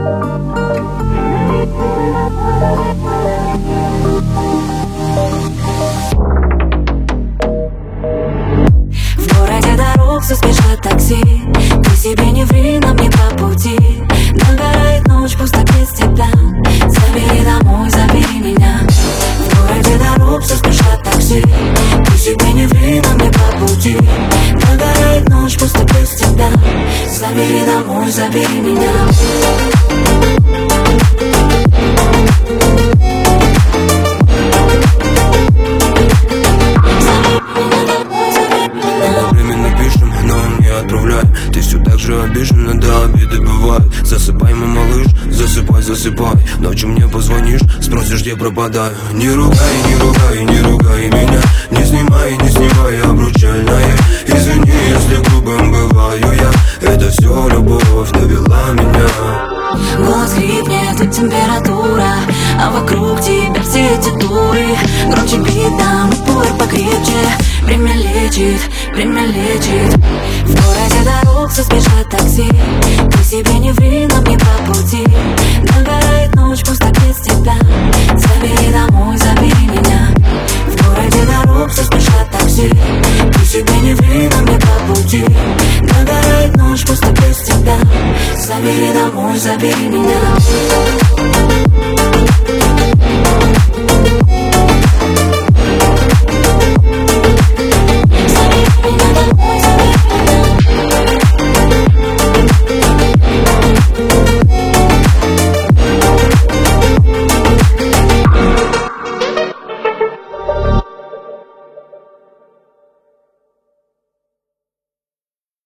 В городе дорог все спешат такси. Ты себе не ври, нам не по пути. Догорает ночь, пусто без тебя. Забери домой, забери меня. В городе дорог все спешат такси. Ты себе не ври, нам не по пути. Догорает ночь, пусто без тебя. Забери домой, забери меня. Ты все так же обижена, да, обиды бывают. Засыпай, мой малыш, засыпай, засыпай. Ночью мне позвонишь, спросишь, где пропадаю. Не ругай, не ругай, не ругай меня. Не снимай, не снимай обручальное. Извини, если грубым бываю я. Это все любовь довела меня. Голос хрипнет и температура, а вокруг тебя все эти туры. Громче бит там, пуэр покрепче. Время лечит, время лечит. В городе дорог все спешат такси. Ты себе не ври, нам не по пути. Догорает ночь, пусто без тебя. Забери домой, забери меня. В городе дорог все спешат такси. Ты себе не ври, нам не по пути. Догорает ночь, пусто без тебя. Забери домой, забери меня.